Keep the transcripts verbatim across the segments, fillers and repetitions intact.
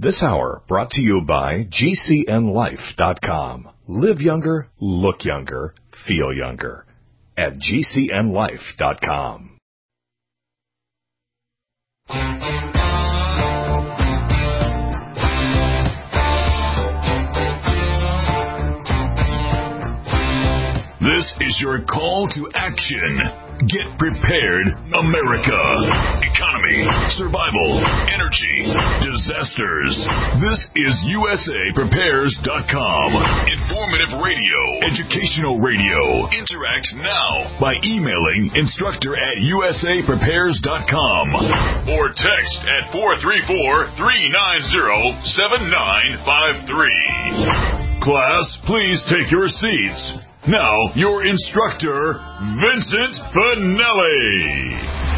This hour brought to you by G C N life dot com. Live younger, look younger, feel younger at G C N life dot com. This is your call to action. Get prepared, America. Economy, survival, energy, disasters. This is U S A Prepares dot com. Informative radio, educational radio. Interact now by emailing instructor at U S A Prepares dot com or text at four three four, three nine zero, seven nine five three. Class, please take your seats. Now, your instructor, Vincent Finelli.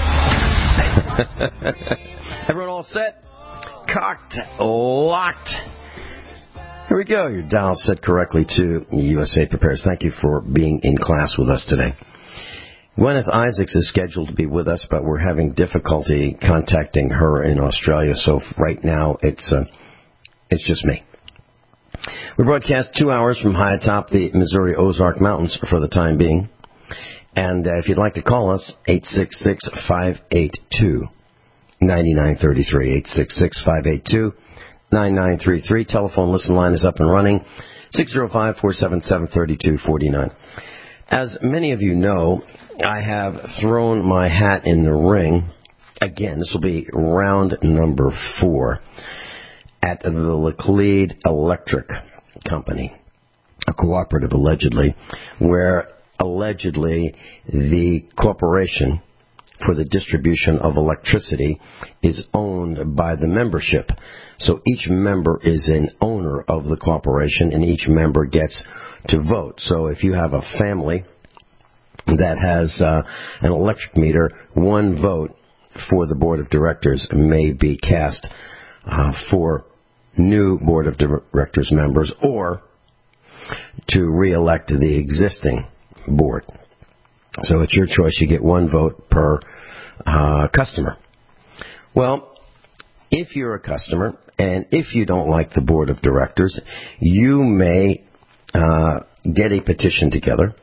Everyone all set? Cocked, locked. Here we go. Your dial set correctly to U S A Prepares. Thank you for being in class with us today. Gwyneth Isaacs is scheduled to be with us, but we're having difficulty contacting her in Australia, so right now it's uh, it's just me. We broadcast two hours from high atop the Missouri Ozark Mountains for the time being. And uh, if you'd like to call us, eight six six, five eight two, nine nine three three, eight six six, five eight two, nine nine three three. Telephone listen line is up and running, six oh five, four seven seven, three two four nine. As many of you know, I have thrown my hat in the ring. Again, this will be round number four at the Laclede Electric Company, a cooperative allegedly, where allegedly the corporation for the distribution of electricity is owned by the membership. So each member is an owner of the corporation, and each member gets to vote. So if you have a family that has uh, an electric meter, one vote for the board of directors may be cast uh, for new board of directors members or to re-elect the existing board. So it's your choice. You get one vote per uh, customer. Well, if you're a customer and if you don't like the board of directors, you may uh, get a petition together.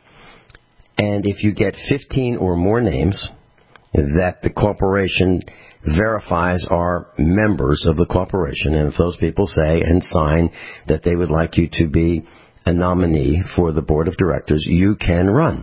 And if you get fifteen or more names that the corporation verifies are members of the corporation, and if those people say and sign that they would like you to be a nominee for the board of directors, you can run.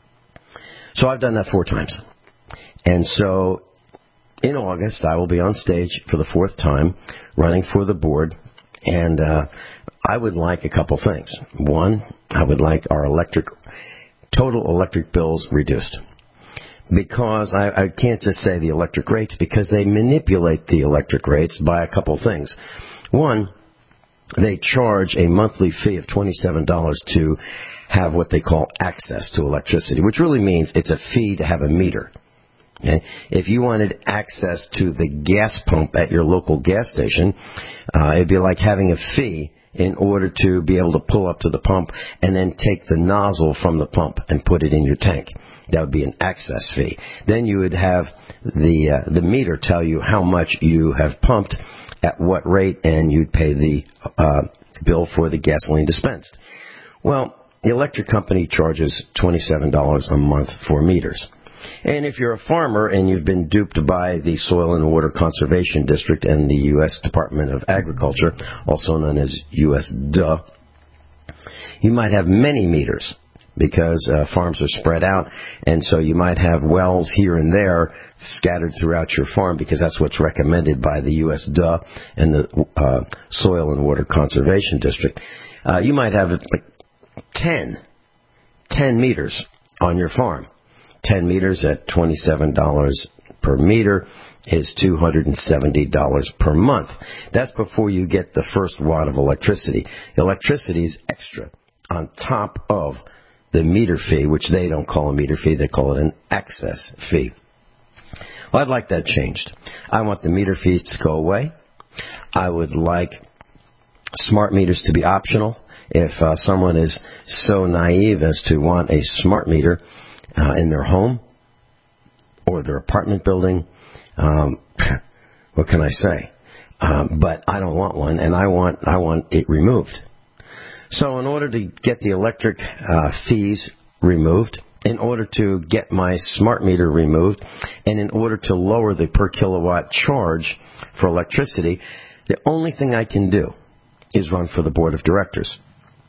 So I've done that four times. And so in August, I will be on stage for the fourth time running for the board, and uh, I would like a couple things. One, I would like our electric, total electric bills reduced. Because I, I can't just say the electric rates, because they manipulate the electric rates by a couple things. One, they charge a monthly fee of twenty-seven dollars to have what they call access to electricity, which really means it's a fee to have a meter. Okay? If you wanted access to the gas pump at your local gas station, uh, it'd be like having a fee in order to be able to pull up to the pump and then take the nozzle from the pump and put it in your tank. That would be an access fee. Then you would have the uh, the meter tell you how much you have pumped, at what rate, and you'd pay the uh, bill for the gasoline dispensed. Well, the electric company charges twenty-seven dollars a month for meters. And if you're a farmer and you've been duped by the Soil and Water Conservation District and the U S Department of Agriculture, also known as U S D A, you might have many meters, because uh, farms are spread out, and so you might have wells here and there scattered throughout your farm, because that's what's recommended by the U S D A and the uh, Soil and Water Conservation District. Uh, you might have like ten, ten meters on your farm. ten meters at twenty-seven dollars per meter is two hundred seventy dollars per month. That's before you get the first watt of electricity. The electricity is extra on top of the meter fee, which they don't call a meter fee, they call it an access fee. Well, I'd like that changed. I want the meter fees to go away. I would like smart meters to be optional. If uh, someone is so naive as to want a smart meter uh, in their home or their apartment building, um, what can I say? Um, but I don't want one, and I want I want it removed. So in order to get the electric uh, fees removed, in order to get my smart meter removed, and in order to lower the per kilowatt charge for electricity, the only thing I can do is run for the board of directors.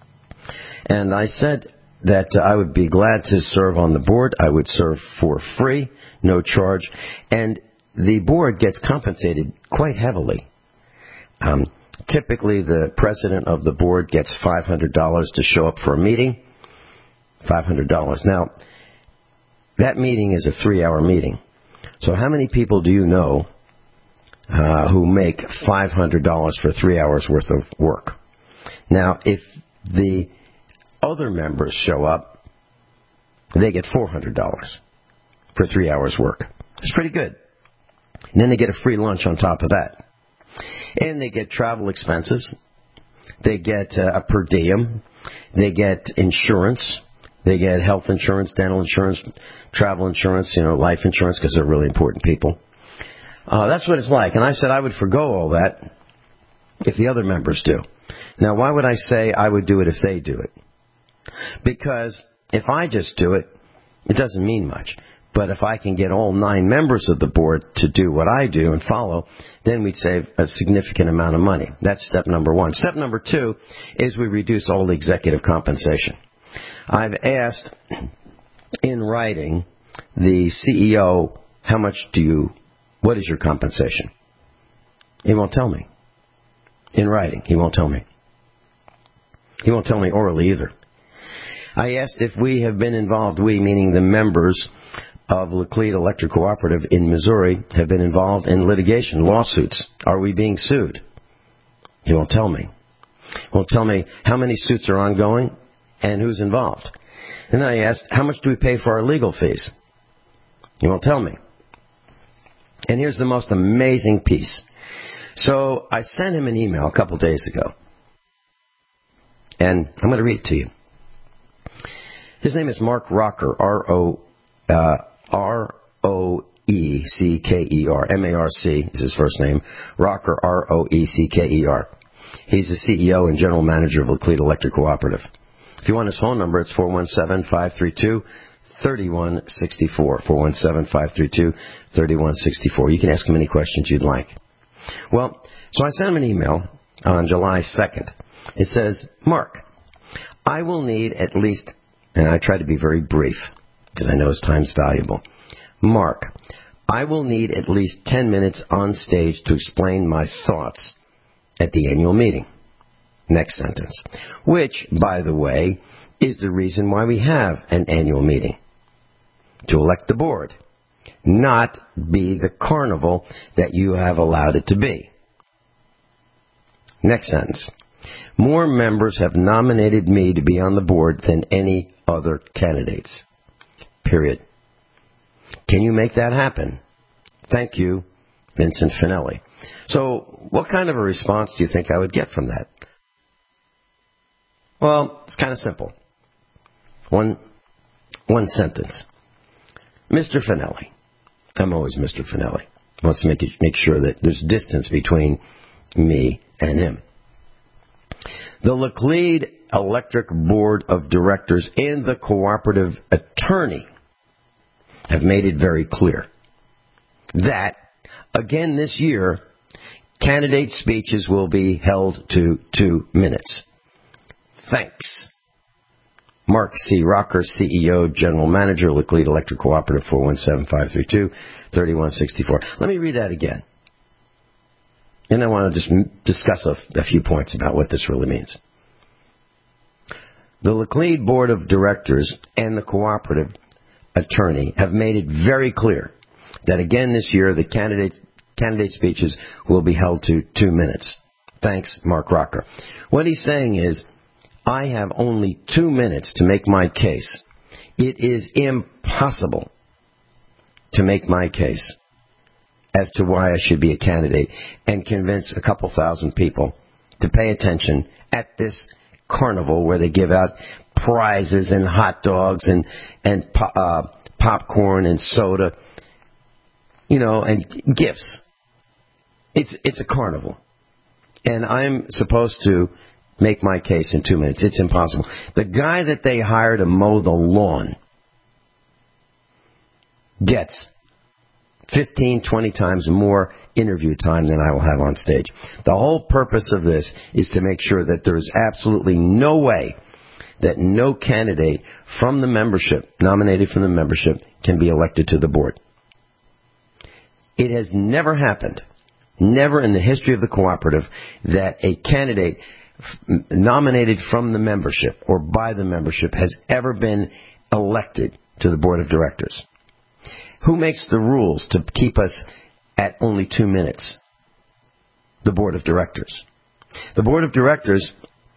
And I said that uh, I would be glad to serve on the board. I would serve for free, no charge, and the board gets compensated quite heavily. Um, typically, the president of the board gets five hundred dollars to show up for a meeting. five hundred dollars. Now, that meeting is a three-hour meeting. So how many people do you know uh, who make five hundred dollars for three hours worth of work? Now, if the other members show up, they get four hundred dollars for three hours work. It's pretty good. And then they get a free lunch on top of that. And they get travel expenses. They get uh, a per diem. They get insurance. They get health insurance, dental insurance, travel insurance, you know, life insurance, because they're really important people. Uh, that's what it's like. And I said I would forgo all that if the other members do. Now, why would I say I would do it if they do it? Because if I just do it, it doesn't mean much. But if I can get all nine members of the board to do what I do and follow, then we'd save a significant amount of money. That's step number one. Step number two is we reduce all the executive compensation. I've asked in writing the C E O, how much do you, what is your compensation? He won't tell me. In writing, he won't tell me. He won't tell me orally either. I asked if we have been involved, we meaning the members of Laclede Electric Cooperative in Missouri, have been involved in litigation, lawsuits. Are we being sued? He won't tell me. He won't tell me how many suits are ongoing and who's involved. And then I asked, how much do we pay for our legal fees? He won't tell me. And here's the most amazing piece. So I sent him an email a couple days ago. And I'm going to read it to you. His name is Mark Rocker, R O uh, R O E C K E R. M A R C is his first name. Rocker, R O E C K E R. He's the C E O and General Manager of Laclede Electric Cooperative. If you want his phone number, it's four one seven, five three two, three one six four. four one seven, five three two, three one six four. You can ask him any questions you'd like. Well, so I sent him an email on July second. It says, Mark, I will need at least, and I try to be very brief, because I know his time's valuable. Mark, I will need at least ten minutes on stage to explain my thoughts at the annual meeting. Next sentence. Which, by the way, is the reason why we have an annual meeting. To elect the board. Not be the carnival that you have allowed it to be. Next sentence. More members have nominated me to be on the board than any other candidates. Period. Can you make that happen? Thank you, Vincent Finelli. So, what kind of a response do you think I would get from that? Well, it's kind of simple. One, one sentence. Mister Finelli. I'm always Mister Finelli. Wants to make it, make sure that there's distance between me and him. The Laclede Electric Board of Directors and the cooperative attorney have made it very clear that, again this year, candidate speeches will be held to two minutes. Thanks. Mark C. Rocker, C E O, General Manager, Laclede Electric Cooperative, four one seven, five three two, three one six four. Let me read that again. And I want to just discuss a, a few points about what this really means. The Laclede Board of Directors and the cooperative attorney have made it very clear that again this year the candidate, candidate speeches will be held to two minutes. Thanks, Mark Rocker. What he's saying is, I have only two minutes to make my case. It is impossible to make my case as to why I should be a candidate and convince a couple thousand people to pay attention at this carnival where they give out prizes and hot dogs and and uh, popcorn and soda, you know, and gifts. It's it's a carnival. and I'm supposed to make my case in two minutes. It's impossible. The guy that they hire to mow the lawn gets fifteen, twenty times more interview time than I will have on stage. The whole purpose of this is to make sure that there is absolutely no way that no candidate from the membership, nominated from the membership, can be elected to the board. It has never happened, never in the history of the cooperative, that a candidate f- nominated from the membership or by the membership has ever been elected to the board of directors. Who makes the rules to keep us at only two minutes? The board of directors. The board of directors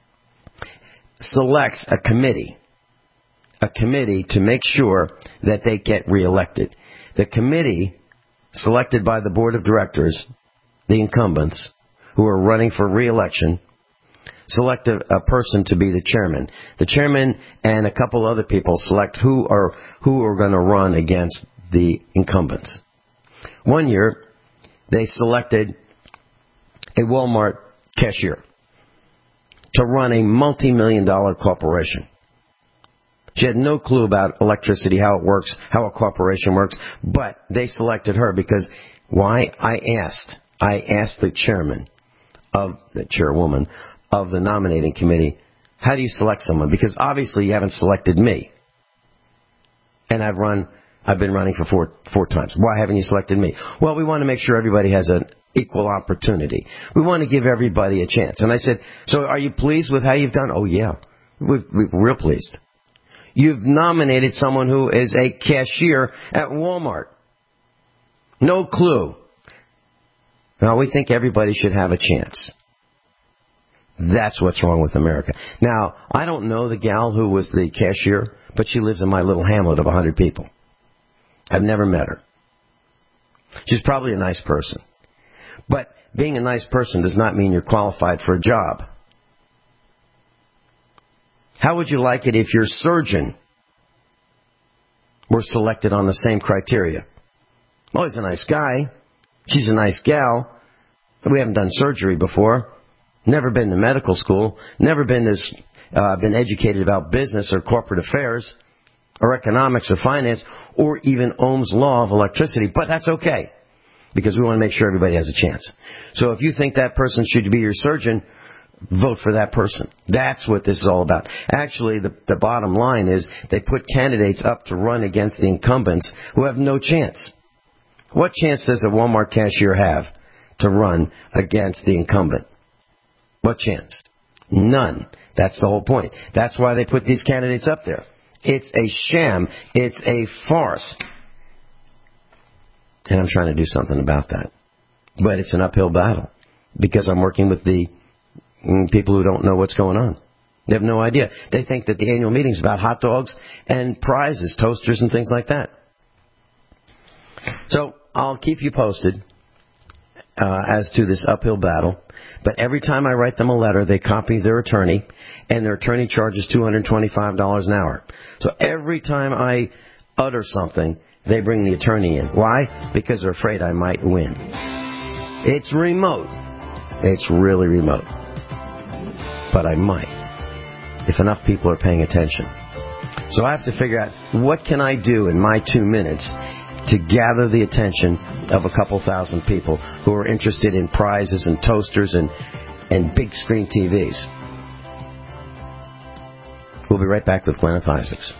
selects a committee, a committee to make sure that they get reelected. The committee selected by the board of directors, the incumbents who are running for reelection, select a, a person to be the chairman. The chairman and a couple other people select who are who are going to run against the incumbents. One year, they selected a Walmart cashier to run a multi-million dollar corporation. She had no clue about electricity, how it works, how a corporation works, but they selected her because, why? I asked. I asked the chairman of, the chairwoman of the nominating committee, how do you select someone? Because obviously you haven't selected me. And I've run, I've been running for four, four times. Why haven't you selected me? Well, we want to make sure everybody has an equal opportunity. We want to give everybody a chance. And I said, so are you pleased with how you've done? Oh, yeah. We're, we're real pleased. You've nominated someone who is a cashier at Walmart. No clue. Now, we think everybody should have a chance. That's what's wrong with America. Now, I don't know the gal who was the cashier, but she lives in my little hamlet of one hundred people. I've never met her. She's probably a nice person. But being a nice person does not mean you're qualified for a job. How would you like it if your surgeon were selected on the same criteria? Well, he's a nice guy. She's a nice gal. We haven't done surgery before. Never been to medical school. Never been this, uh, been educated about business or corporate affairs or economics or finance or even Ohm's law of electricity. But that's okay, because we want to make sure everybody has a chance. So if you think that person should be your surgeon, vote for that person. That's what this is all about. Actually, the, the bottom line is they put candidates up to run against the incumbents who have no chance. What chance does a Walmart cashier have to run against the incumbent? What chance? None. That's the whole point. That's why they put these candidates up there. It's a sham. It's a farce. And I'm trying to do something about that. But it's an uphill battle, because I'm working with the people who don't know what's going on. They have no idea. They think that the annual meeting is about hot dogs and prizes, toasters and things like that. So I'll keep you posted uh, as to this uphill battle. But every time I write them a letter, they copy their attorney, and their attorney charges two hundred twenty-five dollars an hour. So every time I utter something, they bring the attorney in. Why? Because they're afraid I might win. It's remote. It's really remote. But I might, if enough people are paying attention. So I have to figure out, what can I do in my two minutes to gather the attention of a couple thousand people who are interested in prizes and toasters and, and big screen T Vs. We'll be right back with Gwyneth Isaacs.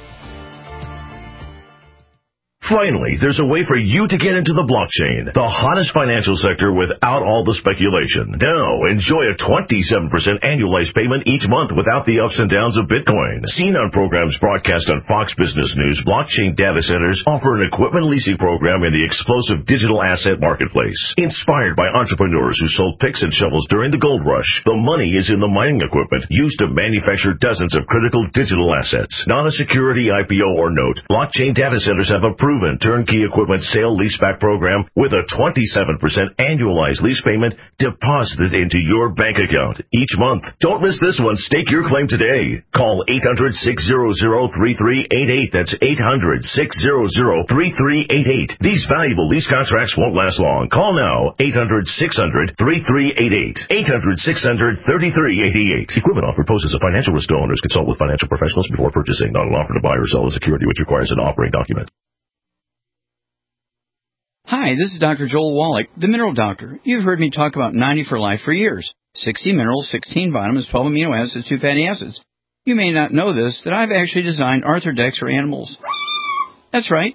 Finally, there's a way for you to get into the blockchain, the hottest financial sector without all the speculation. Now, enjoy a twenty-seven percent annualized payment each month without the ups and downs of Bitcoin. Seen on programs broadcast on Fox Business News, blockchain data centers offer an equipment leasing program in the explosive digital asset marketplace. Inspired by entrepreneurs who sold picks and shovels during the gold rush, the money is in the mining equipment used to manufacture dozens of critical digital assets. Not a security I P O or note, blockchain data centers have approved proven turnkey equipment sale leaseback program with a twenty-seven percent annualized lease payment deposited into your bank account each month. Don't miss this one. Stake your claim today. Call eight hundred, six hundred, three three eight eight. That's eight hundred, six hundred, three three eight eight. These valuable lease contracts won't last long. Call now. eight hundred, six hundred, three three eight eight. eight hundred, six hundred, three three eight eight. Equipment offer poses a financial risk to owners. Consult with financial professionals before purchasing. Not an offer to buy or sell a security which requires an offering document. Hi, this is Doctor Joel Wallach, the Mineral Doctor. You've heard me talk about ninety for Life for years. sixty minerals, sixteen vitamins, twelve amino acids, two fatty acids. You may not know this, that I've actually designed Arthrodex for animals. That's right.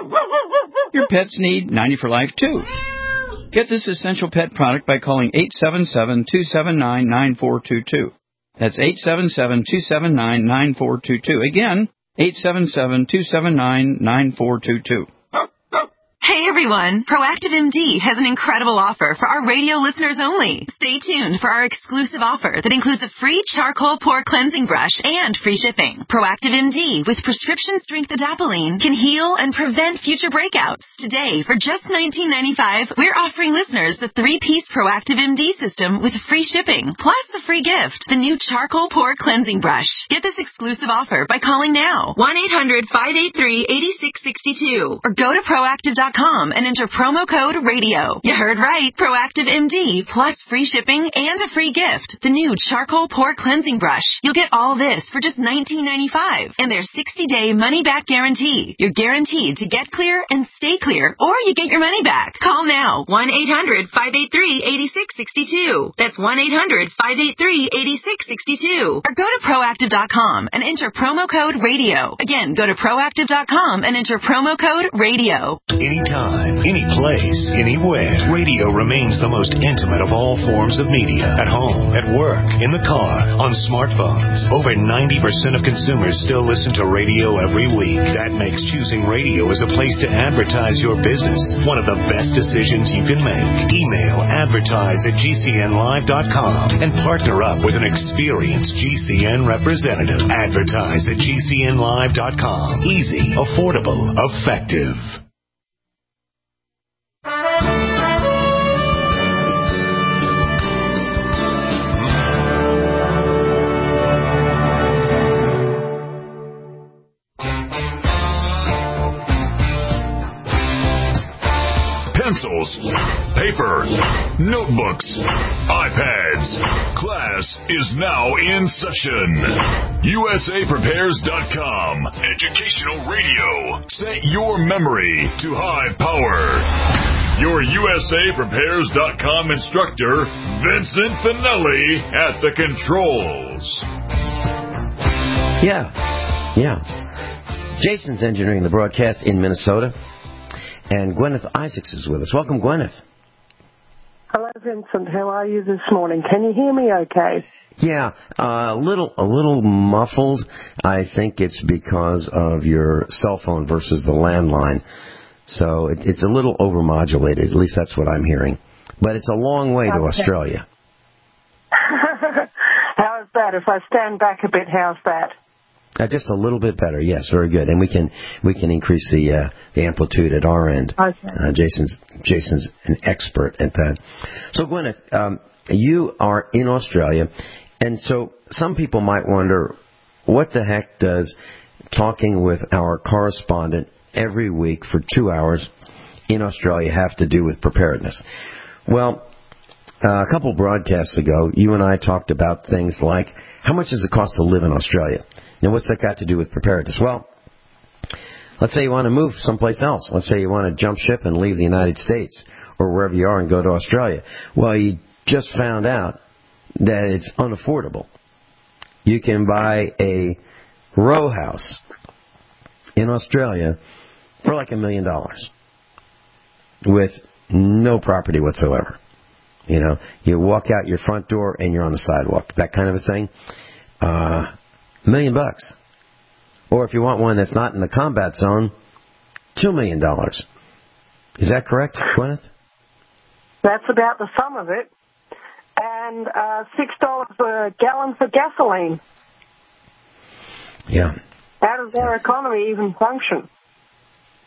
Your pets need ninety for Life, too. Get this essential pet product by calling eight seven seven, two seven nine, nine four two two. That's eight seven seven, two seven nine, nine four two two. Again, eight seven seven, two seven nine, nine four two two. Hey everyone, Proactive M D has an incredible offer for our radio listeners only. Stay tuned for our exclusive offer that includes a free charcoal pore cleansing brush and free shipping. Proactive M D with prescription strength adapalene can heal and prevent future breakouts. Today, for just nineteen ninety-five dollars, we're offering listeners the three-piece Proactive M D system with free shipping, plus a free gift, the new charcoal pore cleansing brush. Get this exclusive offer by calling now, one eight hundred, five eight three, eight six six two, or go to proactive dot com and enter promo code radio. You heard right. Proactive M D plus free shipping and a free gift. The new charcoal pore cleansing brush. You'll get all this for just nineteen ninety-five dollars and their sixty-day money-back guarantee. You're guaranteed to get clear and stay clear, or you get your money back. Call now. one eight hundred, five eight three, eight six six two. That's one eight hundred, five eight three, eight six six two. Or go to proactive dot com and enter promo code radio. Again, go to proactive dot com and enter promo code radio. Anytime, any place, anywhere, radio remains the most intimate of all forms of media. At home, at work, in the car, on smartphones. Over ninety percent of consumers still listen to radio every week. That makes choosing radio as a place to advertise your business one of the best decisions you can make. Email advertise at G C N live dot com and partner up with an experienced G C N representative. Advertise at G C N live dot com. Easy, affordable, effective. Pencils, paper, notebooks, iPads. Class is now in session. U S A Prepares dot com. Educational radio. Set your memory to high power. Your U S A Prepares dot com instructor, Vincent Finelli, at the controls. Yeah, yeah. Jason's engineering the broadcast in Minnesota. And Gwyneth Isaacs is with us. Welcome, Gwyneth. Hello, Vincent. How are you this morning? Can you hear me okay? Yeah, uh, a little a little muffled. I think it's because of your cell phone versus the landline. So it, it's a little overmodulated. At least that's what I'm hearing. But it's a long way to okay. Australia. How is that? If I stand back a bit, how's that? Uh, just a little bit better, yes, very good, and we can we can increase the uh, the amplitude at our end. Okay. Uh, Jason's Jason's an expert at that. So, Gwyneth, um, you are in Australia, and so some people might wonder, what the heck does talking with our correspondent every week for two hours in Australia have to do with preparedness? Well, uh, a couple broadcasts ago, you and I talked about things like how much does it cost to live in Australia? Now, what's that got to do with preparedness? Well, let's say you want to move someplace else. Let's say you want to jump ship and leave the United States or wherever you are and go to Australia. Well, you just found out that it's unaffordable. You can buy a row house in Australia for like a million dollars with no property whatsoever. You know, you walk out your front door and you're on the sidewalk, that kind of a thing. Uh... A million bucks. Or if you want one that's not in the combat zone, two million dollars. Is that correct, Gwyneth? That's about the sum of it. And uh, six dollars a gallon for gasoline. Yeah. How does our economy even function?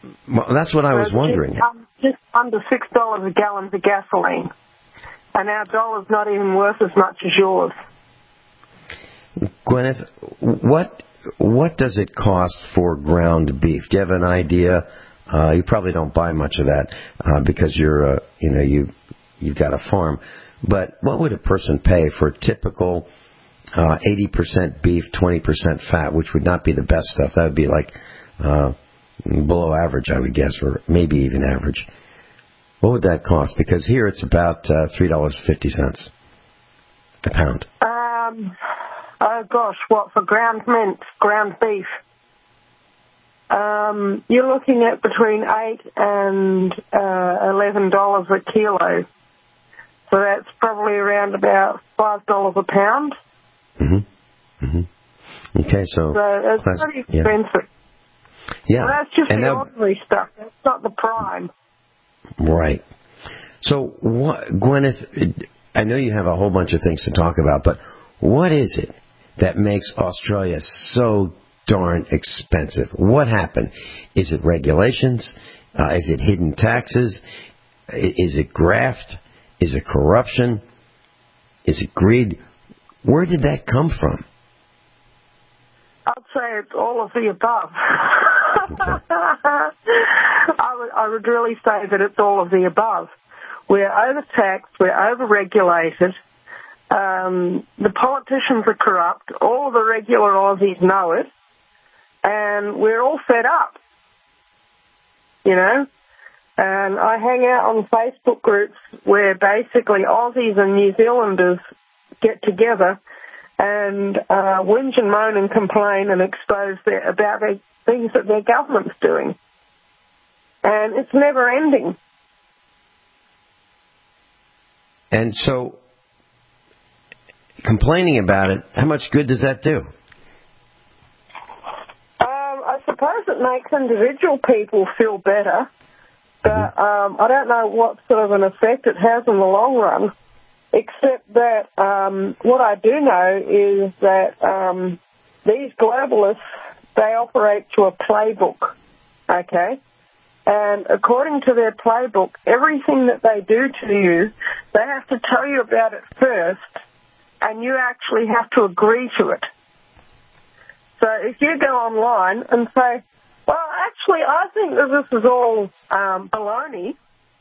Well, that's what I was so wondering. Just, um, just under six dollars a gallon for gasoline. And our dollar's not even worth as much as yours. Gwyneth, what what does it cost for ground beef? Do you have an idea? Uh, you probably don't buy much of that uh, because you're, uh, you know, you you've got a farm. But what would a person pay for typical uh, eighty percent beef, twenty percent fat, which would not be the best stuff? That would be like uh, below average, I would guess, or maybe even average. What would that cost? Because here it's about uh, three dollars and fifty cents a pound. Um, oh, gosh, what, for ground mince, ground beef? Um, you're looking at between eight and uh, eleven dollars a kilo. So that's probably around about five dollars a pound. Mm-hmm. Mm-hmm. Okay, so... So it's class, pretty expensive. Yeah. Well, that's just and the that, ordinary stuff. That's not the prime. Right. So, what, Gwyneth, I know you have a whole bunch of things to talk about, but what is it that makes Australia so darn expensive? What happened? Is it regulations? Uh, is it hidden taxes? Is it graft? Is it corruption? Is it greed? Where did that come from? I'd say it's all of the above. Okay. I, would, I would really say that it's all of the above. We're overtaxed, we're overregulated, um, the politicians are corrupt, all of the regular Aussies know it, and we're all fed up, you know. And I hang out on Facebook groups where basically Aussies and New Zealanders get together and uh, whinge and moan and complain and expose their, about their things that their government's doing. And it's never ending. And so, complaining about it, how much good does that do? Um, I suppose it makes individual people feel better, but um, I don't know what sort of an effect it has in the long run, except that um, what I do know is that um, these globalists, they operate to a playbook, okay? And according to their playbook, everything that they do to you, they have to tell you about it first, and you actually have to agree to it. So if you go online and say, well, actually, I think that this is all um, baloney,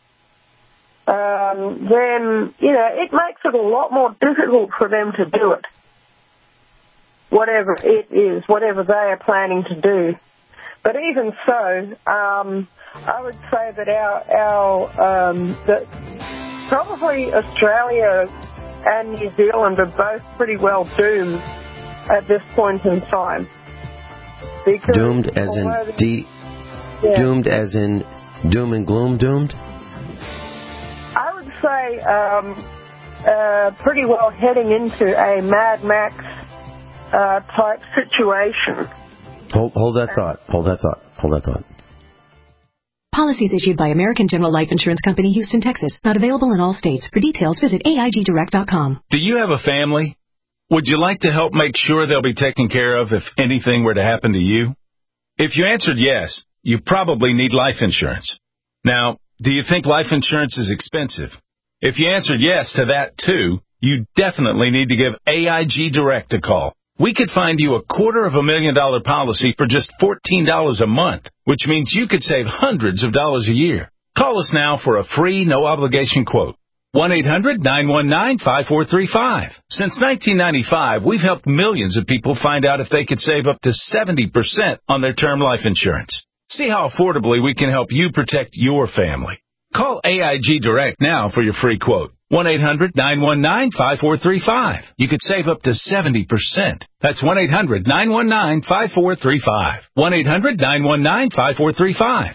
um, then, you know, it makes it a lot more difficult for them to do it, whatever it is, whatever they are planning to do. But even so, um, I would say that our, our um, that probably Australia and New Zealand are both pretty well doomed at this point in time. Because doomed as in the, de- yeah. doomed as in doom and gloom doomed? I would say um, uh, pretty well heading into a Mad Max uh, type situation. Hold, hold that thought. Hold that thought. Hold that thought. Policies issued by American General Life Insurance Company, Houston, Texas. Not available in all states. For details, visit A I G direct dot com. Do you have a family? Would you like to help make sure they'll be taken care of if anything were to happen to you? If you answered yes, you probably need life insurance. Now, do you think life insurance is expensive? If you answered yes to that too, you definitely need to give A I G Direct a call. We could find you a quarter of a million dollar policy for just fourteen dollars a month, which means you could save hundreds of dollars a year. Call us now for a free, no-obligation quote. one eight hundred nine one nine five four three five. Since nineteen ninety-five, we've helped millions of people find out if they could save up to seventy percent on their term life insurance. See how affordably we can help you protect your family. Call A I G Direct now for your free quote. one eight hundred nine one nine five four three five. You could save up to seventy percent. That's one eight hundred nine one nine five four three five. one eight hundred nine one nine five four three five.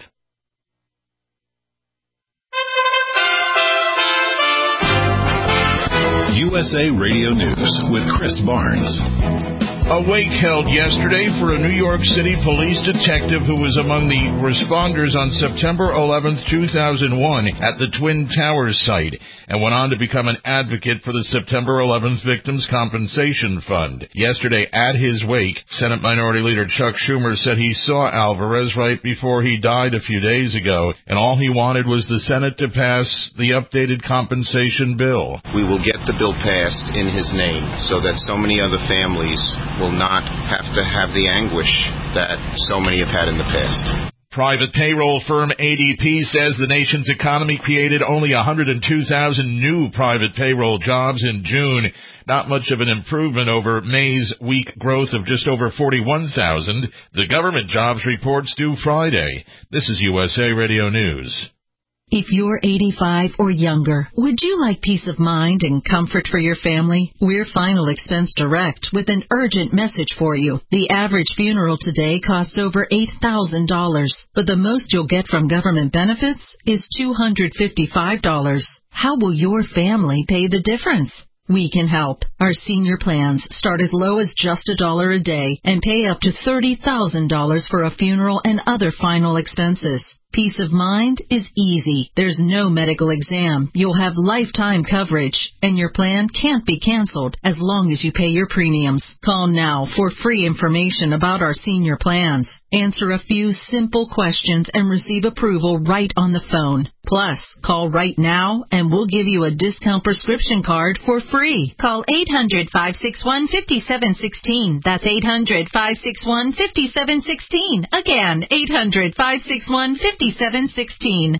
U S A Radio News with Chris Barnes. A wake held yesterday for a New York City police detective who was among the responders on September eleventh, two thousand one at the Twin Towers site and went on to become an advocate for the September eleventh Victims Compensation Fund. Yesterday at his wake, Senate Minority Leader Chuck Schumer said he saw Alvarez right before he died a few days ago, and all he wanted was the Senate to pass the updated compensation bill. We will get the bill passed in his name so that so many other families will not have to have the anguish that so many have had in the past. Private payroll firm A D P says the nation's economy created only one hundred two thousand new private payroll jobs in June. Not much of an improvement over May's weak growth of just over forty-one thousand. The government jobs report's due Friday. This is U S A Radio News. If you're eighty-five or younger, would you like peace of mind and comfort for your family? We're Final Expense Direct with an urgent message for you. The average funeral today costs over eight thousand dollars, but the most you'll get from government benefits is two hundred fifty-five dollars. How will your family pay the difference? We can help. Our senior plans start as low as just a dollar a day and pay up to thirty thousand dollars for a funeral and other final expenses. Peace of mind is easy. There's no medical exam. You'll have lifetime coverage, and your plan can't be canceled as long as you pay your premiums. Call now for free information about our senior plans. Answer a few simple questions and receive approval right on the phone. Plus, call right now and we'll give you a discount prescription card for free. Call eight hundred, five six one, five seven one six. That's eight hundred, five six one, five seven one six. Again, eight hundred, five six one, five seven one six.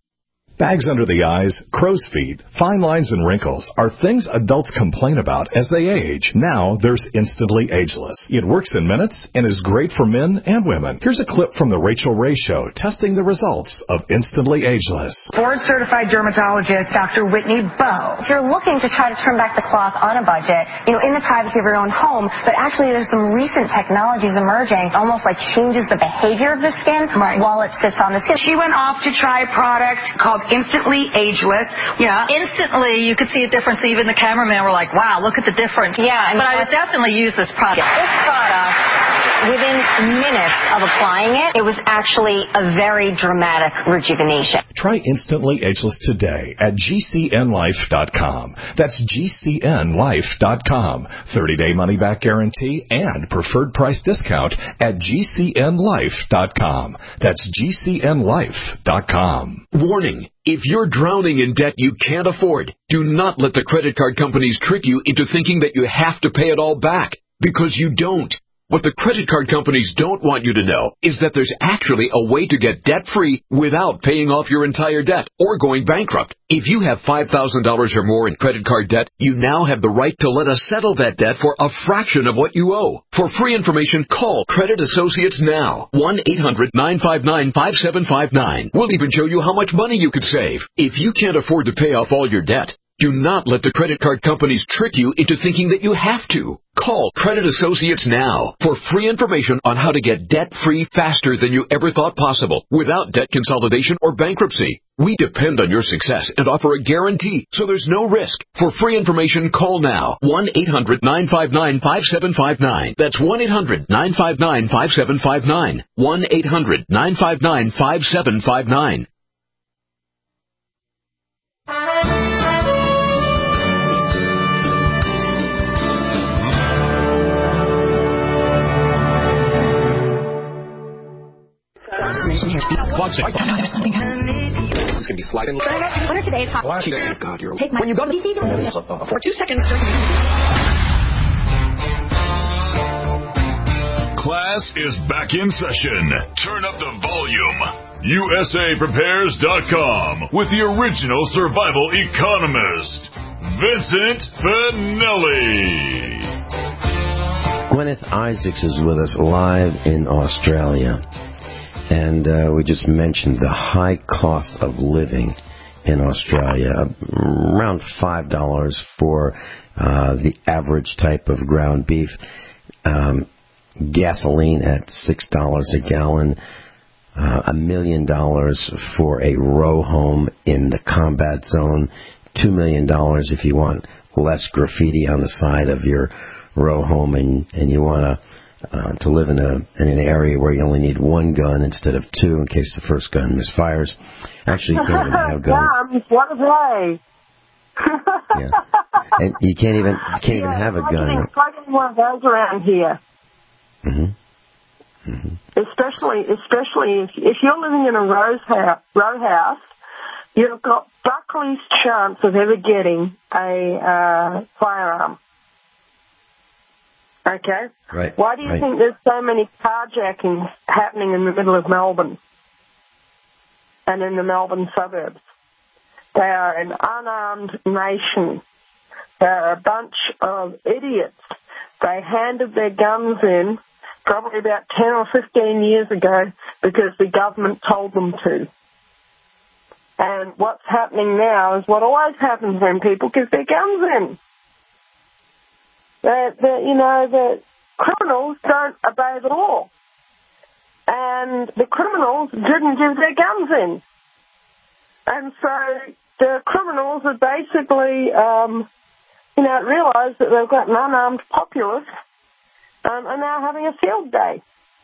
Bags under the eyes, crow's feet, fine lines, and wrinkles are things adults complain about as they age. Now there's Instantly Ageless. It works in minutes and is great for men and women. Here's a clip from the Rachel Ray Show testing the results of Instantly Ageless. Board-certified dermatologist Doctor Whitney Bowe. If you're looking to try to turn back the clock on a budget, you know, in the privacy of your own home, but actually there's some recent technologies emerging, almost like changes the behavior of the skin right. while it sits on the skin. She went off to try a product called Instantly Ageless. Yeah, instantly you could see a difference. Even the cameraman were like, wow, look at the difference. Yeah. And but I would definitely use this product. This product, within minutes of applying it, it was actually a very dramatic rejuvenation. Try Instantly Ageless today at G C N life dot com. That's G C N life dot com. thirty-day money-back guarantee and preferred price discount at G C N life dot com. That's G C N life dot com. Warning. If you're drowning in debt you can't afford, do not let the credit card companies trick you into thinking that you have to pay it all back, because you don't. What the credit card companies don't want you to know is that there's actually a way to get debt-free without paying off your entire debt or going bankrupt. If you have five thousand dollars or more in credit card debt, you now have the right to let us settle that debt for a fraction of what you owe. For free information, call Credit Associates now. one eight hundred, nine five nine, five seven five nine. We'll even show you how much money you could save. If you can't afford to pay off all your debt, do not let the credit card companies trick you into thinking that you have to. Call Credit Associates now for free information on how to get debt-free faster than you ever thought possible without debt consolidation or bankruptcy. We depend on your success and offer a guarantee, so there's no risk. For free information, call now. one eight hundred, nine five nine, five seven five nine. That's one eight hundred, nine five nine, five seven five nine. one eight hundred, nine five nine, five seven five nine. Watch it. There's something happening. It's going to be sliding. What are today's hot? Watch it. Oh, God, you're... Take my... When you go to the... For two seconds. Class is back in session. Turn up the volume. U S A prepares dot com with the original survival economist, Vincent Finelli. Gwyneth Isaacs is with us live in Australia. And uh, we just mentioned the high cost of living in Australia, around five dollars for uh, the average type of ground beef, um, gasoline at six dollars a gallon, uh, a million dollars for a row home in the combat zone, two million dollars if you want less graffiti on the side of your row home and, and you want to uh, to live in a in an area where you only need one gun instead of two in case the first gun misfires. Actually, you can't even have guns. Guns, what are they? Yeah. And you can't even you can't yeah, even have a gun. Plugging one of those around here. Mm-hmm. Mm-hmm. Especially, especially if if you're living in a rose house, row house, you've got Buckley's chance of ever getting a uh, firearm. Okay? Right. Why do you right. think there's so many carjackings happening in the middle of Melbourne and in the Melbourne suburbs? They are an unarmed nation. They're a bunch of idiots. They handed their guns in probably about ten or fifteen years ago because the government told them to. And what's happening now is what always happens when people give their guns in. The, the, you know, the criminals don't obey the law. And the criminals didn't give their guns in. And so the criminals are basically, um, you know, realised that they've got an unarmed populace um, and now having a field day.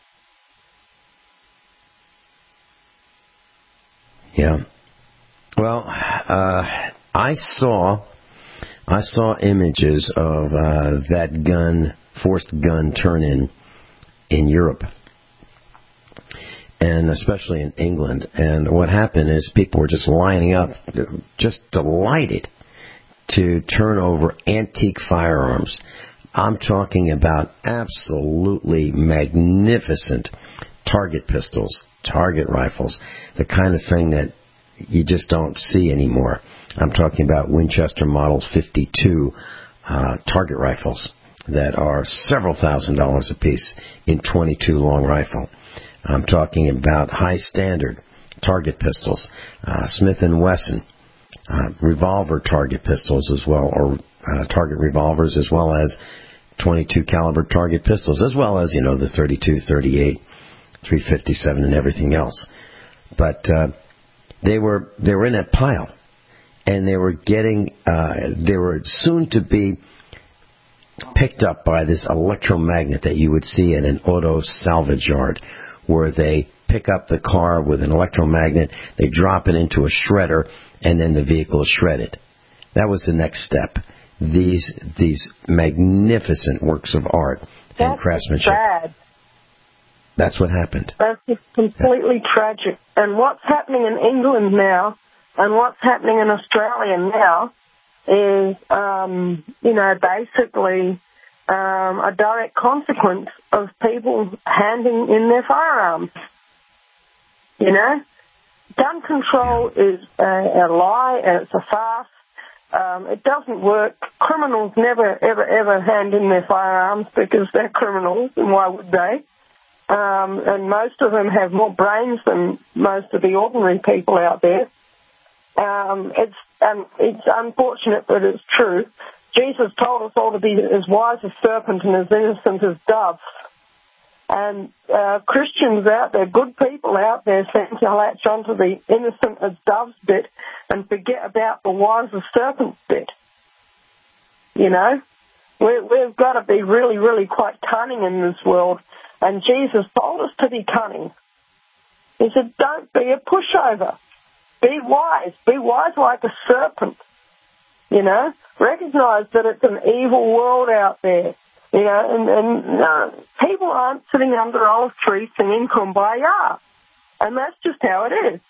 Yeah. Well, uh, I saw, I saw images of uh, that gun, forced gun turn-in in Europe, and especially in England. And what happened is people were just lining up, just delighted to turn over antique firearms. I'm talking about absolutely magnificent target pistols, target rifles, the kind of thing that you just don't see anymore. I'm talking about Winchester Model fifty-two uh, target rifles that are several thousand dollars a piece in twenty-two long rifle. I'm talking about high standard target pistols, uh, Smith and Wesson uh, revolver target pistols as well, or uh, target revolvers, as well as twenty-two caliber target pistols, as well as, you know, the thirty-two, thirty-eight, three fifty-seven, and everything else. But uh, they were they were in that pile, and they were getting uh, they were soon to be picked up by this electromagnet that you would see at an auto salvage yard, where they pick up the car with an electromagnet, they drop it into a shredder, and then the vehicle is shredded. That was the next step. These these magnificent works of art and That's craftsmanship. Bad. That's what happened. That's just completely yeah. tragic. And what's happening in England now, and what's happening in Australia now, is, um, you know, basically um, a direct consequence of people handing in their firearms. You know? Gun control is a, a lie, and it's a farce. Um, it doesn't work. Criminals never, ever, ever hand in their firearms because they're criminals, and why would they? Um, and most of them have more brains than most of the ordinary people out there. Um, it's um, it's unfortunate, but it's true. Jesus told us all to be as wise as serpent and as innocent as doves. And uh, Christians out there, good people out there, seem to latch onto the innocent as doves bit and forget about the wise as serpent bit. You know, we, we've got to be really, really quite cunning in this world. And Jesus told us to be cunning. He said, don't be a pushover. Be wise. Be wise like a serpent. You know, recognize that it's an evil world out there. You know, and, and no, people aren't sitting under old trees singing Kumbaya. And that's just how it is.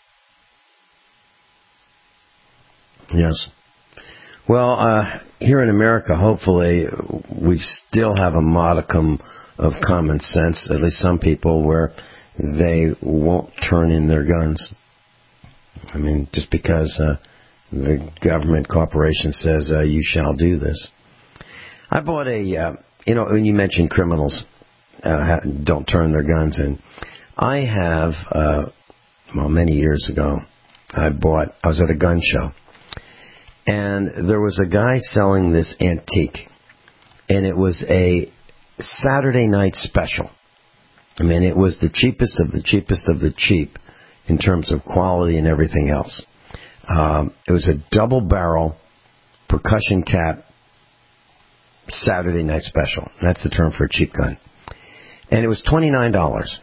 Yes. Well, uh, here in America, hopefully, we still have a modicum of common sense, at least some people, where they won't turn in their guns. I mean, just because uh, the government corporation says uh, you shall do this. I bought a, uh, you know, when you mentioned criminals uh, don't turn their guns in, I have, uh, well, many years ago, I bought, I was at a gun show, and there was a guy selling this antique, and it was a Saturday night special. I mean, it was the cheapest of the cheapest of the cheap in terms of quality and everything else. Um, it was a double barrel percussion cap Saturday night special. That's the term for a cheap gun. And it was twenty-nine dollars.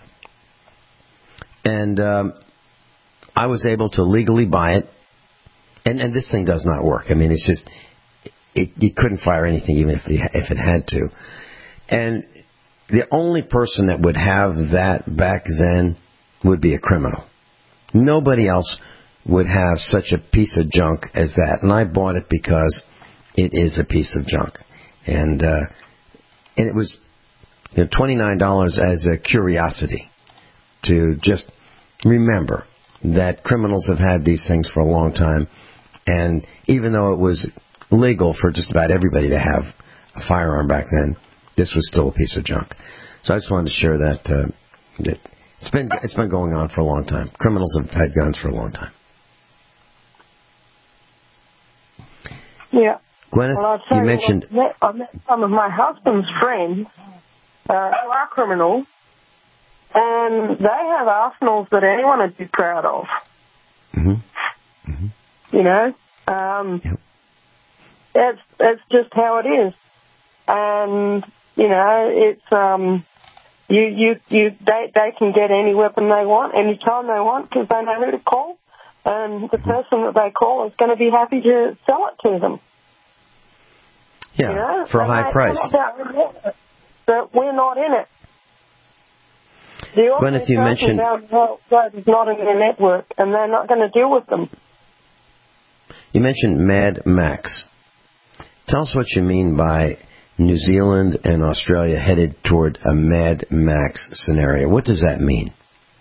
And um, I was able to legally buy it. And, and this thing does not work. I mean, it's just, it, you couldn't fire anything even if, you, if it had to. And the only person that would have that back then would be a criminal. Nobody else would have such a piece of junk as that. And I bought it because it is a piece of junk. And uh, and it was you know, twenty-nine dollars as a curiosity to just remember that criminals have had these things for a long time. And even though it was legal for just about everybody to have a firearm back then, this was still a piece of junk. So I just wanted to share that. Uh, that it's been it's been going on for a long time. Criminals have had guns for a long time. Yeah. Gwyneth, well, you mentioned... I met, I met some of my husband's friends uh, who are criminals, and they have arsenals that anyone would be proud of. Mm-hmm. Mm-hmm. You know? Um, yep. That's, that's just how it is. And, you know, it's... um, you, you, you, they, they can get any weapon they want, any time they want, because they know who to call, and the mm-hmm. person that they call is going to be happy to sell it to them. Yeah, you know? for a and high they, price. But we're not in it. The Gwyneth, you mentioned... down the road is not in their network, and they're not going to deal with them. You mentioned Mad Max. Tell us what you mean by New Zealand and Australia headed toward a Mad Max scenario. What does that mean?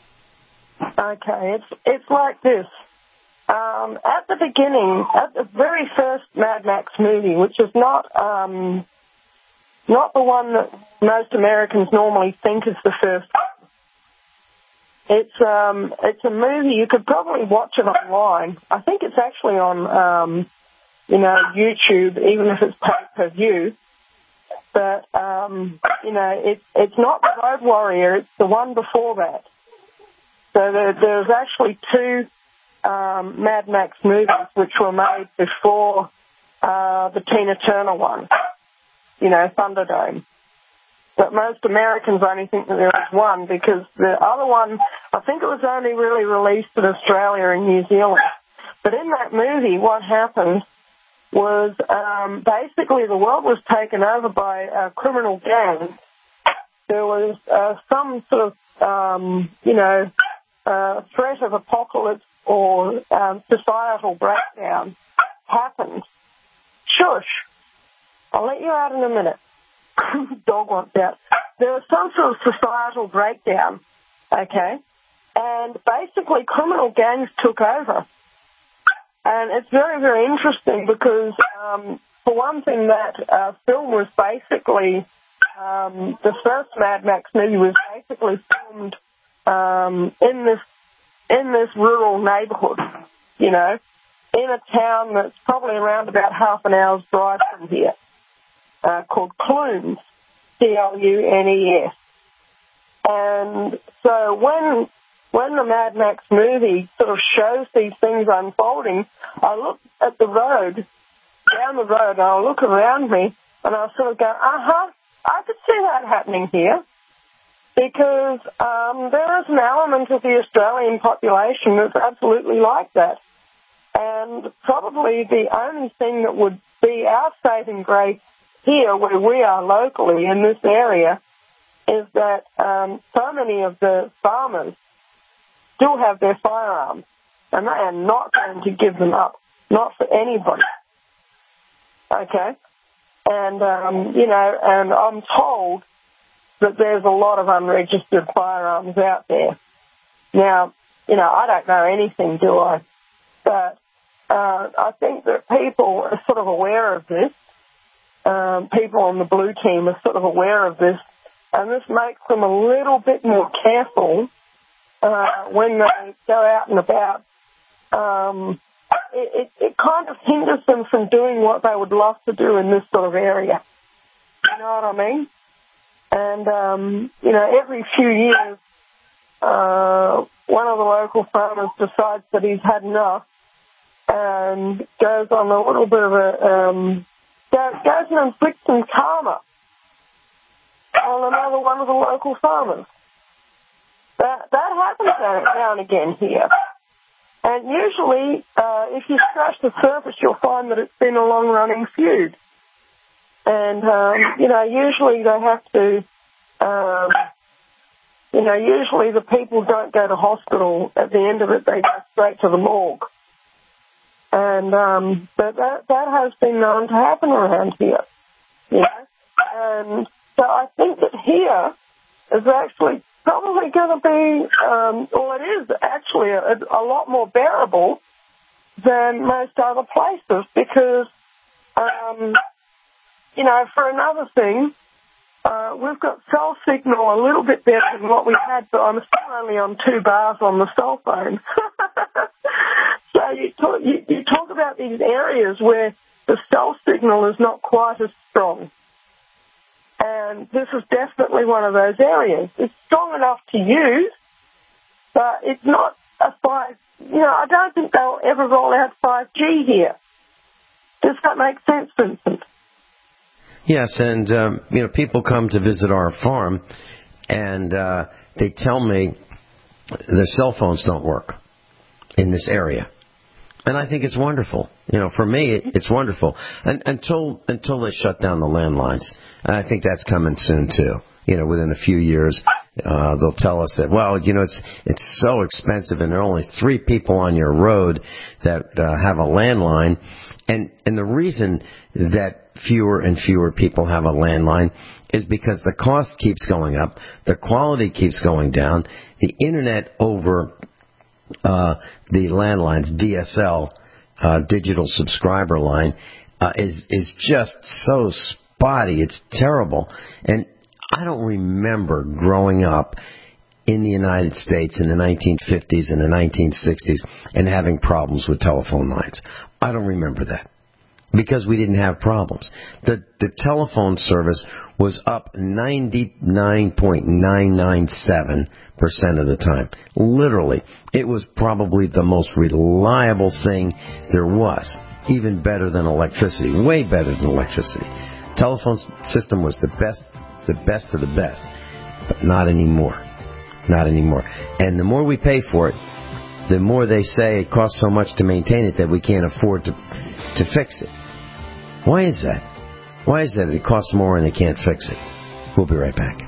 Okay, it's it's like this. Um, at the beginning, at the very first Mad Max movie, which is not um, not the one that most Americans normally think is the first one. It's um, it's a movie. You could probably watch it online. I think it's actually on um, you know YouTube, even if it's pay per view. But um, you know, it's it's not the Road Warrior. It's the one before that. So there, there's actually two. Um, Mad Max movies which were made before uh, the Tina Turner one, you know, Thunderdome. But most Americans only think that there was one because the other one, I think it was only really released in Australia and New Zealand. But in that movie, what happened was um, basically the world was taken over by uh, criminal gangs. There was uh, some sort of, um, you know, uh, threat of apocalypse or um, societal breakdown happened. Shush. I'll let you out in a minute. Dog wants out. There was some sort of societal breakdown, okay? And basically criminal gangs took over. And it's very, very interesting because, um, for one thing, that uh, film was basically, um, the first Mad Max movie was basically filmed um, in this in this rural neighbourhood, you know, in a town that's probably around about half an hour's drive from here, uh, called Clunes, C L U N E S. And so when when the Mad Max movie sort of shows these things unfolding, I look at the road, down the road, and I look around me, and I sort of go, uh-huh, I could see that happening here. Because um, there is an element of the Australian population that's absolutely like that. And probably the only thing that would be our saving grace here, where we are locally in this area, is that um, so many of the farmers still have their firearms. And they are not going to give them up. Not for anybody. Okay? And, um, you know, and I'm told that there's a lot of unregistered firearms out there. Now, you know, I don't know anything, do I? But uh, I think that people are sort of aware of this. Um, people on the blue team are sort of aware of this, and this makes them a little bit more careful uh, when they go out and about. Um, it, it, it kind of hinders them from doing what they would love to do in this sort of area. You know what I mean? And, um, you know, every few years, uh, one of the local farmers decides that he's had enough and goes on a little bit of a, um, go, goes and inflicts some karma on another one of the local farmers. That, that happens now and again here. And usually, uh, if you scratch the surface, you'll find that it's been a long-running feud. And, um, you know, usually they have to, um, you know, usually the people don't go to hospital at the end of it. They go straight to the morgue. And, um, but that, that has been known to happen around here, you know. And so I think that here is actually probably going to be, um, well, it is actually a, a lot more bearable than most other places because, um, you know, for another thing, uh, we've got cell signal a little bit better than what we had, but I'm still only on two bars on the cell phone. So you talk, you, you talk about these areas where the cell signal is not quite as strong. And this is definitely one of those areas. It's strong enough to use, but it's not a five, you know, I don't think they'll ever roll out five G here. Does that make sense, Vincent? Yes, and, um, you know, people come to visit our farm, and uh, they tell me their cell phones don't work in this area. And I think it's wonderful. You know, for me, it, it's wonderful. And, until until they shut down the landlines. And I think that's coming soon, too. You know, within a few years, uh, they'll tell us that, well, you know, it's it's so expensive and there are only three people on your road that uh, have a landline. And, and the reason that fewer and fewer people have a landline is because the cost keeps going up, the quality keeps going down, the Internet over uh, the landlines, D S L, uh, digital subscriber line, uh, is is just so spotty. It's terrible. And I don't remember growing up in the United States in the nineteen fifties and the nineteen sixties and having problems with telephone lines. I don't remember that because we didn't have problems. The, the telephone service was up ninety-nine point nine nine seven percent of the time. Literally. It was probably the most reliable thing there was. Even better than electricity. Way better than electricity. Telephone system was the best, the best of the best. But not anymore. Not anymore. And the more we pay for it, the more they say it costs so much to maintain it that we can't afford to to fix it. Why is that? Why is that? It costs more and they can't fix it. We'll be right back.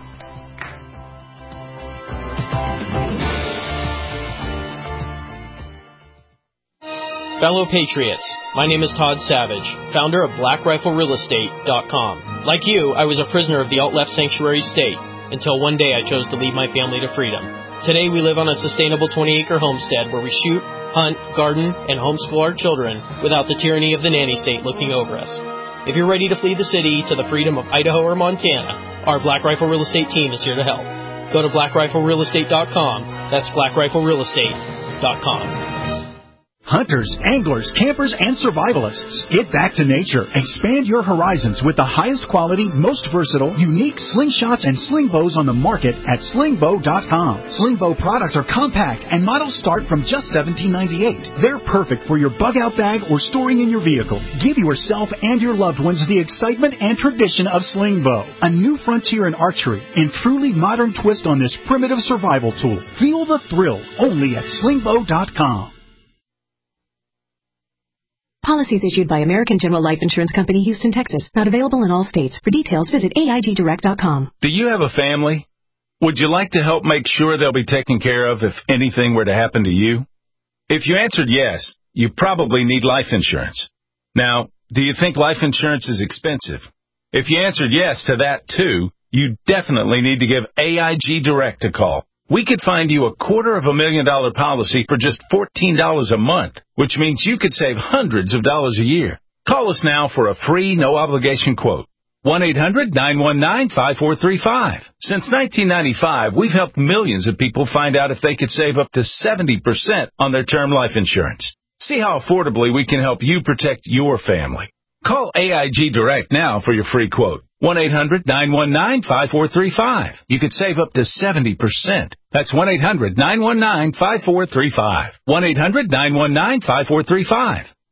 Fellow Patriots, my name is Todd Savage, founder of Black Rifle Real Estate dot com. Like you, I was a prisoner of the alt-left sanctuary state until one day I chose to lead my family to freedom. Today we live on a sustainable twenty-acre homestead where we shoot, hunt, garden, and homeschool our children without the tyranny of the nanny state looking over us. If you're ready to flee the city to the freedom of Idaho or Montana, our Black Rifle Real Estate team is here to help. Go to Black Rifle Real Estate dot com. That's Black Rifle Real Estate dot com. Hunters, anglers, campers, and survivalists. Get back to nature. Expand your horizons with the highest quality, most versatile, unique slingshots and sling bows on the market at sling bow dot com. Sling bow products are compact and models start from just seventeen ninety-eight. They're perfect for your bug-out bag or storing in your vehicle. Give yourself and your loved ones the excitement and tradition of sling bow. A new frontier in archery and truly modern twist on this primitive survival tool. Feel the thrill only at sling bow dot com. Policies issued by American General Life Insurance Company, Houston, Texas. Not available in all states. For details, visit A I G direct dot com. Do you have a family? Would you like to help make sure they'll be taken care of if anything were to happen to you? If you answered yes, you probably need life insurance. Now, do you think life insurance is expensive? If you answered yes to that too, you definitely need to give A I G Direct a call. We could find you a quarter of a million dollar policy for just fourteen dollars a month, which means you could save hundreds of dollars a year. Call us now for a free, no-obligation quote. one eight hundred nine one nine five four three five. Since nineteen ninety-five, we've helped millions of people find out if they could save up to seventy percent on their term life insurance. See how affordably we can help you protect your family. Call A I G Direct now for your free quote. one eight hundred nine one nine five four three five. You could save up to seventy percent. That's one eight hundred nine one nine five four three five. one eight hundred nine one nine five four three five.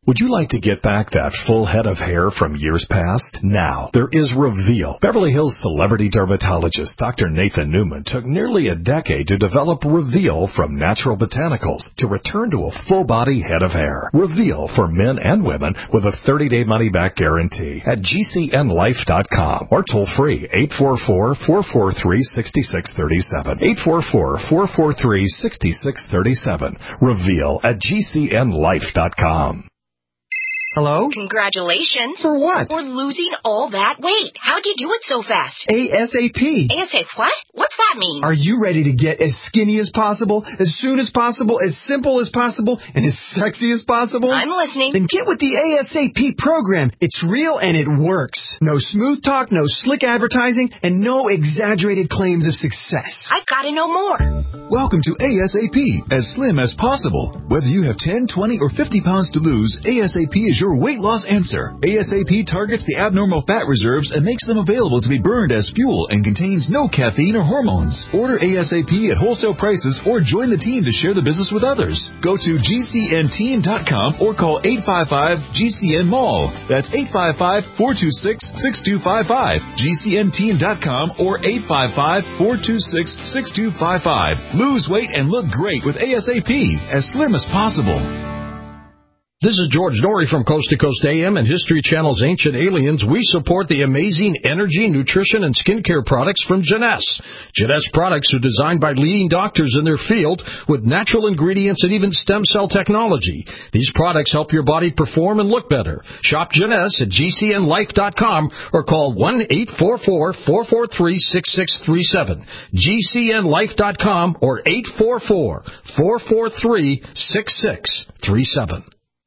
Would you like to get back that full head of hair from years past? Now, there is Reveal. Beverly Hills celebrity dermatologist Doctor Nathan Newman took nearly a decade to develop Reveal from natural botanicals to return to a full-body head of hair. Reveal for men and women with a thirty-day money-back guarantee at G C N life dot com or toll-free eight four four, four four three, six six three seven. eight four four, four four three, six six three seven. Reveal at G C N life dot com. Hello? Congratulations. For what? For losing all that weight. How'd you do it so fast? ASAP. ASAP what? What's that mean? Are you ready to get as skinny as possible, as soon as possible, as simple as possible, and as sexy as possible? I'm listening. Then get with the ASAP program. It's real and it works. No smooth talk, no slick advertising, and no exaggerated claims of success. I've got to know more. Welcome to ASAP, as slim as possible. Whether you have ten, twenty, or fifty pounds to lose, ASAP is your weight loss answer. ASAP targets the abnormal fat reserves and makes them available to be burned as fuel and contains no caffeine or hormones. Order ASAP at wholesale prices or join the team to share the business with others. Go to G C N team dot com or call eight five five G C N mall. That's eight five five, four two six, six two five five. G C N team dot com or eight five five, four two six, six two five five. Lose weight and look great with ASAP, as slim as possible. This is George Norrie from Coast to Coast A M and History Channel's Ancient Aliens. We support the amazing energy, nutrition, and skincare products from Jeunesse. Jeunesse products are designed by leading doctors in their field with natural ingredients and even stem cell technology. These products help your body perform and look better. Shop Jeunesse at G C N life dot com or call one eight four four, four four three, six six three seven. G C N life dot com or eight four four, four four three, six six three seven.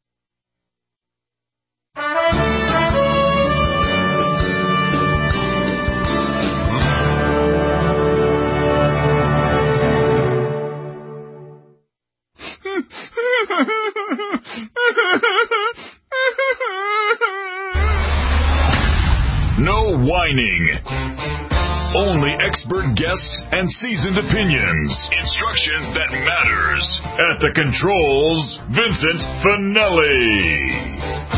No whining. Only expert guests and seasoned opinions. Instruction that matters. At the controls, Vincent Finelli.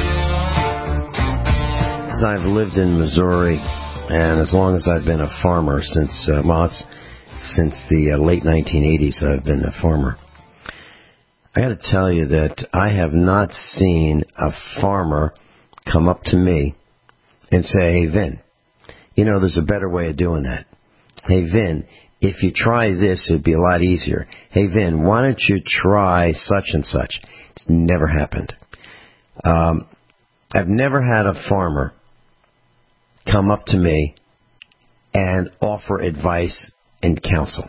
I've lived in Missouri, and as long as I've been a farmer since, uh, well, it's, since the uh, late nineteen eighties, I've been a farmer. I got to tell you that I have not seen a farmer come up to me and say, "Hey, Vin, you know, there's a better way of doing that. Hey, Vin, if you try this, it'd be a lot easier. Hey, Vin, why don't you try such and such?" It's never happened. Um, I've never had a farmer come up to me and offer advice and counsel.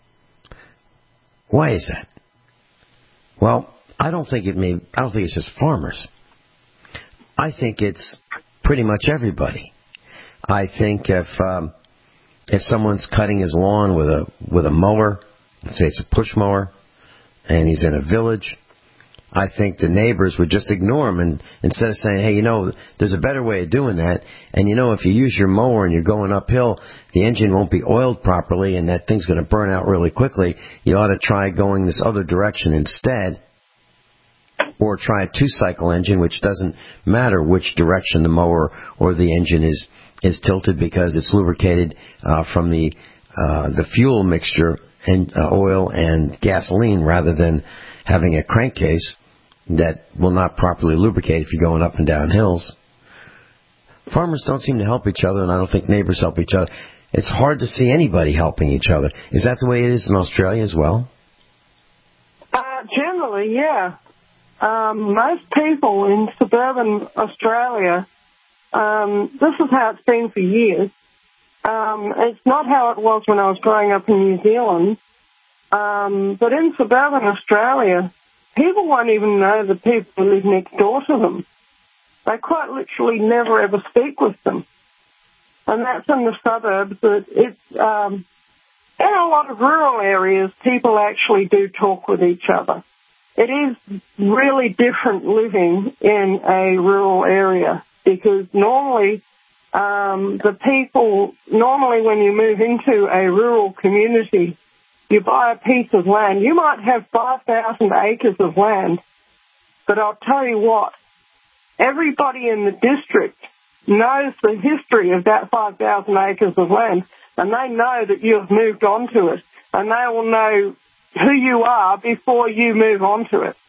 Why is that? Well, I don't think it may, I don't think it's just farmers. I think it's pretty much everybody. I think if um, if someone's cutting his lawn with a with a mower, let's say it's a push mower, and he's in a village, I think the neighbors would just ignore him, and instead of saying, "Hey, you know, there's a better way of doing that, and you know, if you use your mower and you're going uphill, the engine won't be oiled properly, and that thing's going to burn out really quickly. You ought to try going this other direction instead." Or try a two-cycle engine, which doesn't matter which direction the mower or the engine is is tilted, because it's lubricated uh, from the uh, the fuel mixture and uh, oil and gasoline, rather than having a crankcase that will not properly lubricate if you're going up and down hills. Farmers don't seem to help each other, and I don't think neighbors help each other. It's hard to see anybody helping each other. Is that the way it is in Australia as well? Uh, generally, yeah. Um, most people in suburban Australia, um, this is how it's been for years. Um, it's not how it was when I was growing up in New Zealand. Um, but in suburban Australia, people won't even know the people who live next door to them. They quite literally never ever speak with them. And that's in the suburbs. But it's, um, in a lot of rural areas, people actually do talk with each other. It is really different living in a rural area, because normally um, the people, normally when you move into a rural community, you buy a piece of land. You might have five thousand acres of land, but I'll tell you what, everybody in the district knows the history of that five thousand acres of land, and they know that you have moved on to it, and they will know who you are before you move on to it.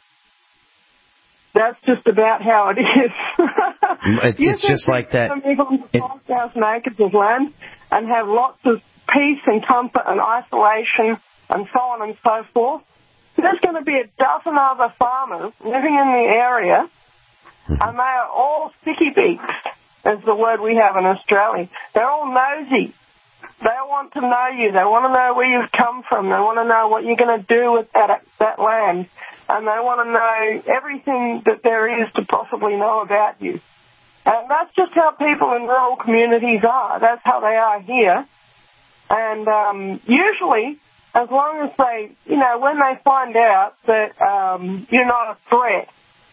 That's just about how it is. It's, it's just like that. Move on to five thousand acres of land and have lots of peace and comfort and isolation and so on and so forth. There's going to be a dozen other farmers living in the area, and they are all sticky beaks, is the word we have in Australia. They're all nosy. They want to know you. They want to know where you've come from. They want to know what you're going to do with that that land. And they want to know everything that there is to possibly know about you. And that's just how people in rural communities are. That's how they are here. And um, usually, as long as they, you know, when they find out that um, you're not a threat,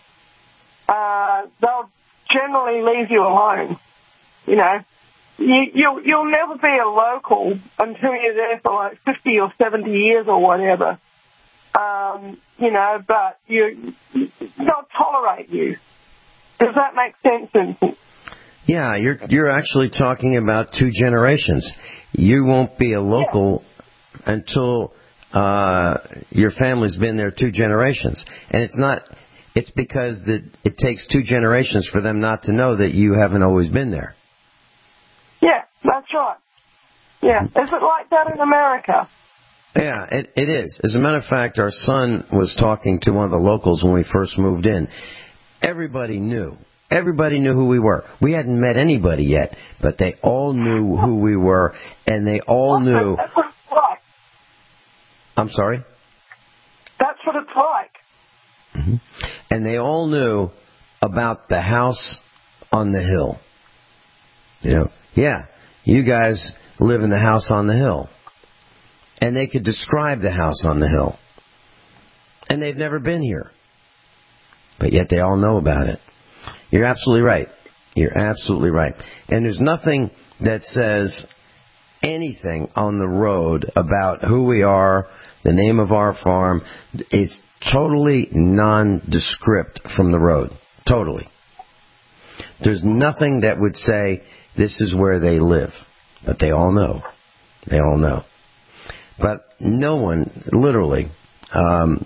uh, they'll generally leave you alone. You know, you, you'll, you'll never be a local until you're there for like fifty or seventy years or whatever. Um, you know, but you, they'll tolerate you. Does that make sense, Vincent? Yeah, you're you're actually talking about two generations. You won't be a local yeah. until uh, your family's been there two generations, and it's not. It's because that it takes two generations for them not to know that you haven't always been there. Yeah, that's right. Yeah, is it like that in America? Yeah, it, it is. As a matter of fact, our son was talking to one of the locals when we first moved in. Everybody knew. Everybody knew who we were. We hadn't met anybody yet, but they all knew who we were, and they all knew... That's what it's like. I'm sorry? That's what it's like. Mm-hmm. And they all knew about the house on the hill. You know, yeah, you guys live in the house on the hill. And they could describe the house on the hill. And they've never been here. But yet they all know about it. You're absolutely right. You're absolutely right. And there's nothing that says anything on the road about who we are, the name of our farm. It's totally nondescript from the road. Totally. There's nothing that would say this is where they live. But they all know. They all know. But no one, literally, um,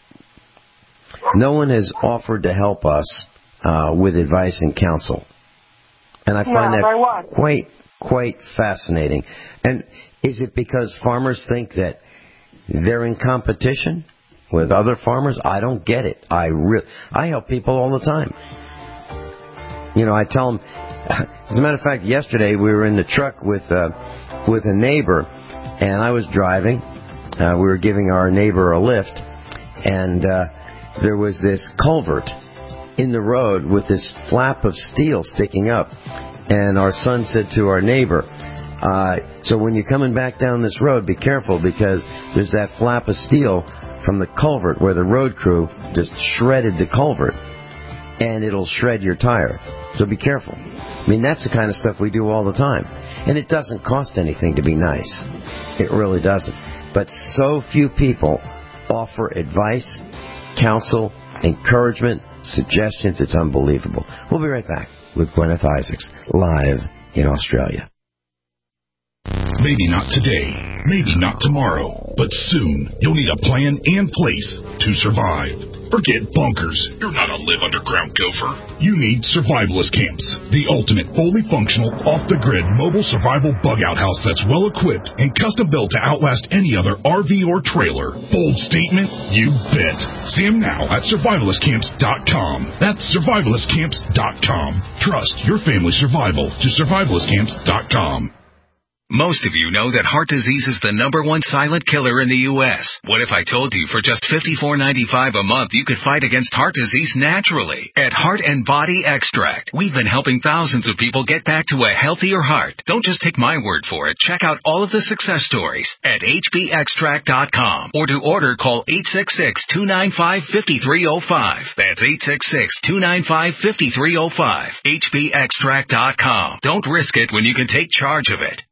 no one has offered to help us uh, with advice and counsel. And I find no, that quite, quite fascinating. And is it because farmers think that they're in competition with other farmers? I don't get it. I re- I help people all the time. You know, I tell them, as a matter of fact, yesterday we were in the truck with, uh, with a neighbor, and I was driving. Uh, we were giving our neighbor a lift, and uh, there was this culvert in the road with this flap of steel sticking up. And our son said to our neighbor, uh, so when you're coming back down this road, be careful, because there's that flap of steel from the culvert where the road crew just shredded the culvert, and it'll shred your tire. So be careful. I mean, that's the kind of stuff we do all the time. And it doesn't cost anything to be nice. It really doesn't. But so few people offer advice, counsel, encouragement, suggestions. It's unbelievable. We'll be right back with Gwyneth Isaacs, live in Australia. Maybe not today, maybe not tomorrow, but soon you'll need a plan and place to survive. Forget bunkers. You're not a live underground gopher. You need survivalist camps, the ultimate fully functional, off-the-grid mobile survival bug-out house that's well-equipped and custom-built to outlast any other R V or trailer. Bold statement? You bet. See them now at survivalist camps dot com. That's survivalist camps dot com. Trust your family's survival to survivalist camps dot com. Most of you know that heart disease is the number one silent killer in the U S What if I told you for just fifty-four ninety-five a month you could fight against heart disease naturally? At Heart and Body Extract, we've been helping thousands of people get back to a healthier heart. Don't just take my word for it. Check out all of the success stories at H B extract dot com, or to order, call eight six six, two nine five, five three zero five. That's eight six six, two nine five, five three zero five. H B extract dot com. Don't risk it when you can take charge of it.